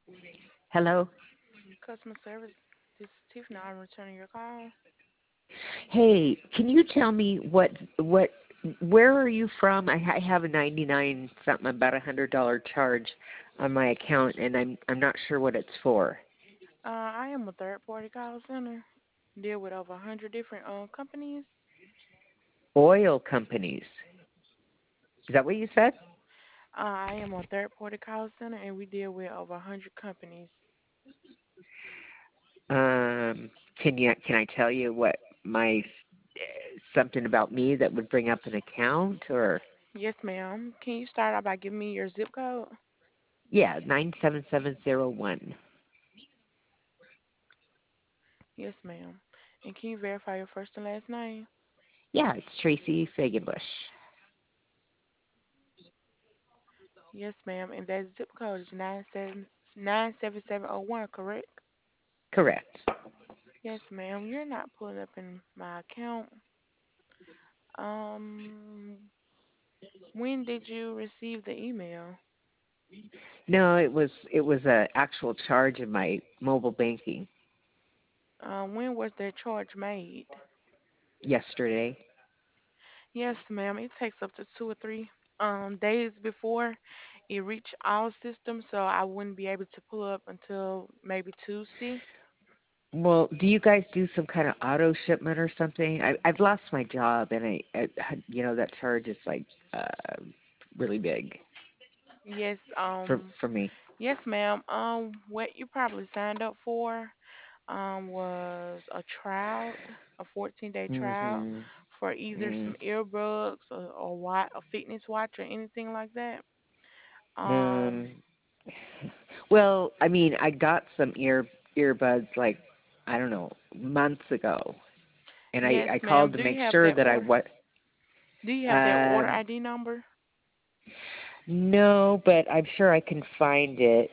Hello. Customer service. This is Tiffany. I'm returning your call. Hey, can you tell me what where are you from? I have a 99 something about $100 charge on my account, and I'm not sure what it's for. I am a third party call center. Deal with over 100 different companies. Oil companies. Is that what you said? I am a third party call center and we deal with over 100 companies. Can I tell you what my something about me that would bring up an account or Yes, ma'am. Can you start out by giving me your zip code? yeah, 97701. Yes, ma'am. And can you verify your first and last name? Yeah, it's Tracy Fagenbush. Yes, ma'am. And that zip code is 97701, correct? Correct. Yes, ma'am. You're not pulling up in my account. Um, when did you receive the email? No, it was a actual charge in my mobile banking When was that charge made? yesterday. Yes, ma'am. It takes up to 2 or 3 days before it reach our system, so I wouldn't be able to pull up until maybe Tuesday. Well, do you guys do some kind of auto shipment or something? I've lost my job, and that charge is like uh really big Yes, for me. yes, ma'am. What you probably signed up for was a trial, a 14-day trial Mhm. for either Mm. some earbuds or a fitness watch or anything like that. Um, Um. Well, I mean, I got some earbuds like I don't know months ago, and yes, I ma'am. called to make sure that I what. Do you have that order Um. ID number? No, but I'm sure I can find it.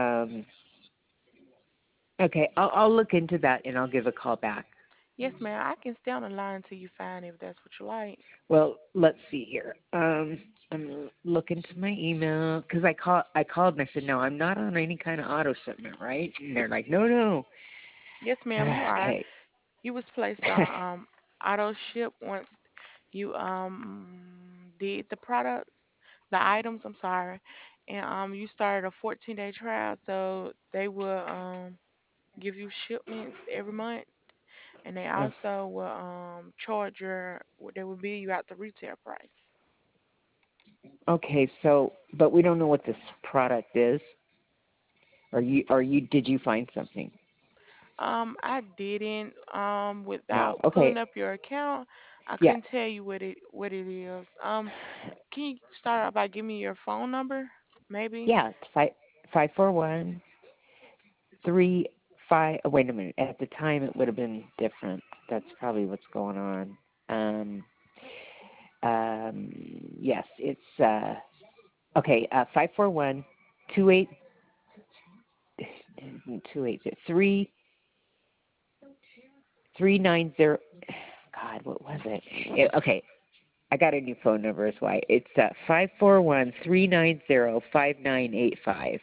Okay, I'll look into that and I'll give a call back. Yes, ma'am. I can stay on the line until you find it if that's what you like. Well, let's see here. I'm looking to my email because I called and I said no, I'm not on any kind of auto shipment, right? And they're like, no, no. Yes, ma'am, you are. Okay. You was placed on auto ship once you did the products, the items, I'm sorry. And you started a 14-day trial, so they will give you shipments every month, and they Uh, also will charge they will bill you out the retail price. okay, so but we don't know what this product is. Did you find something? I didn't. No. Without pulling Okay. up your account, I Yeah. couldn't tell you what it is. Can you start out by giving me your phone number? Maybe. Yeah. It's 541-35. Oh, wait a minute. At the time, it would have been different. That's probably what's going on. Um, yes, it's okay. 541-28 390. God, what was it? Okay, I got a new phone number. Is why it's 541-390-5985.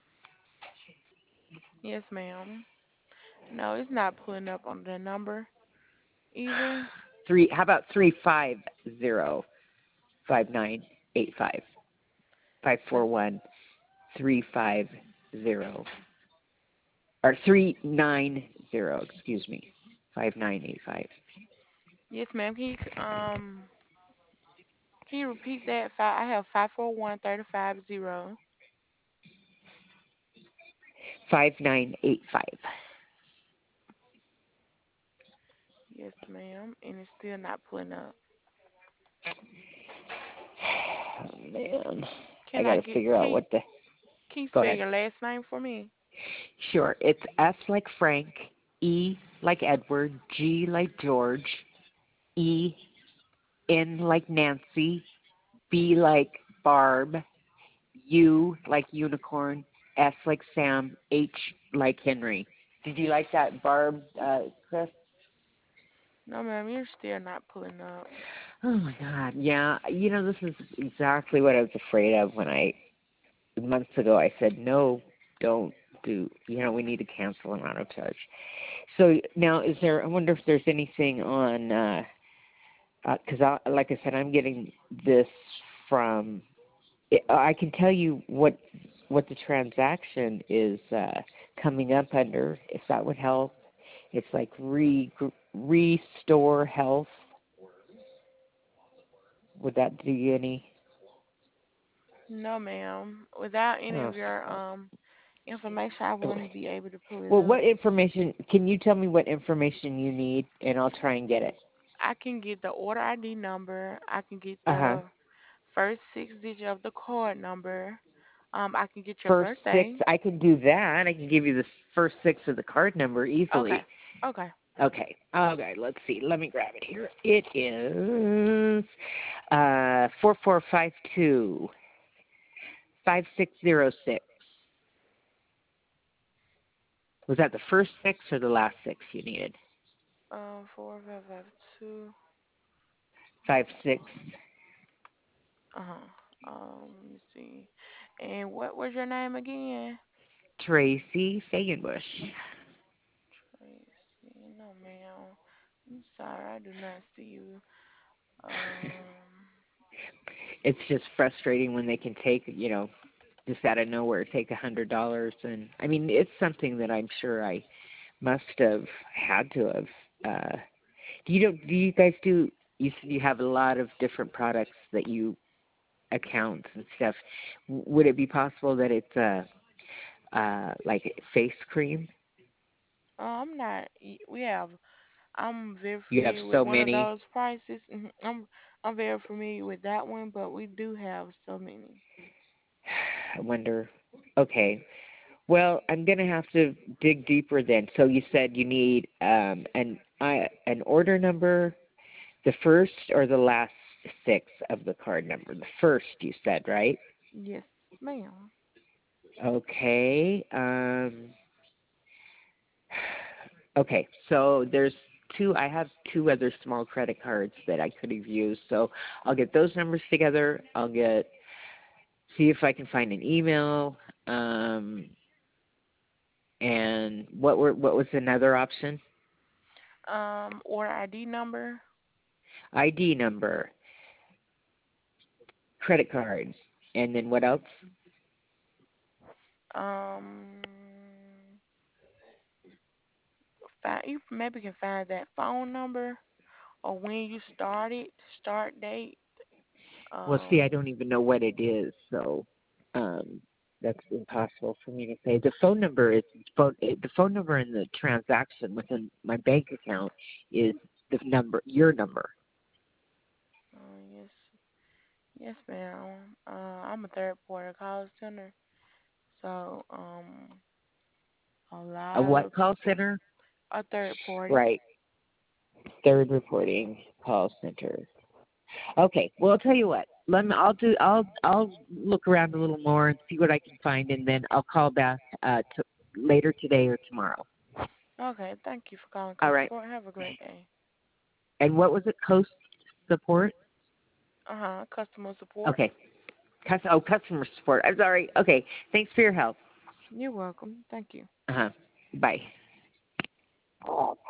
Yes, ma'am. No, it's not pulling up on the number either. Three. How about 350-5985? 541-350 or 390. Excuse me, 5985. Yes, ma'am. Can you repeat that? I have 541-3550. 5985. Yes, ma'am. And it's still not pulling up. Oh man, I Can got I to get figure out can what the. can you Go spell ahead. your last name for me? Sure. It's F like Frank, E like Edward, G like George, E N like Nancy, B like Barb, U like unicorn, S like Sam, H like Henry. Did you like that, Barb, Chris? No, ma'am. You're still not pulling up. Oh my God. Yeah. This is exactly what I was afraid of when months ago I said, no, don't. do, we need to cancel an auto charge. So now, I wonder if there's anything on, because like I said, I'm getting this from, I can tell you what the transaction is coming up under, if that would help. It's like Restore Health. Would that do you any? No, ma'am. Without any Oh, of your information, I oh. wouldn't be able to pull it Well, up. what information? Can you tell me what information you need, and I'll try and get it. I can get the order ID number. I can get Uh huh. the first 6 digit of the card number. I can get your First six, birthday. I can do that. I can give you the first six of the card number Okay. easily. Okay. Okay. Okay. Let's see. Let me grab it here. It is 4452 5606. Was that the first six or the last six you needed? 4552. 56. Uh-huh. Let me see. And what was your name again? Tracy Fagenbush. Tracy. No, ma'am. I'm sorry, I do not see you. Um, It's just frustrating when they can take, just out of nowhere, take $100, and I mean, it's something that I'm sure I must have had to have. Do you guys do? You said you have a lot of different products that you accounts and stuff. Would it be possible that it's like face cream? I'm not. We have. I'm very You have familiar with so one of many. those prices. I'm very familiar with that one, but we do have so many. I wonder. Okay. Well, I'm gonna have to dig deeper then. So you said you need an order number, the first or the last six of the card number. The first, you said, right? Yes, ma'am. Okay. Okay. So there's two. I have two other small credit cards that I could have used. So I'll get those numbers together. See if I can find an email. And what was another option? Order ID number. ID number, credit card, and then what else? Um, you maybe can find that phone number or when you started, start date. Well, see, I Um, don't even know what it is, so that's impossible for me to say. The phone number is the phone number in the transaction within my bank account is the number, your number. yes, yes, ma'am. I'm a third party call center, so a A lot what of call people. center? A third party. Right, third reporting call center. Okay, well, I'll tell you what. I'll look around a little more and see what I can find, and then I'll call back later today or tomorrow. Okay, thank you for calling All Coast right. Support. Have a great day. And what was it? Coast support? Customer support. Okay. Customer support. I'm sorry. Okay. Thanks for your help. You're welcome. Thank you. Uh huh. Bye.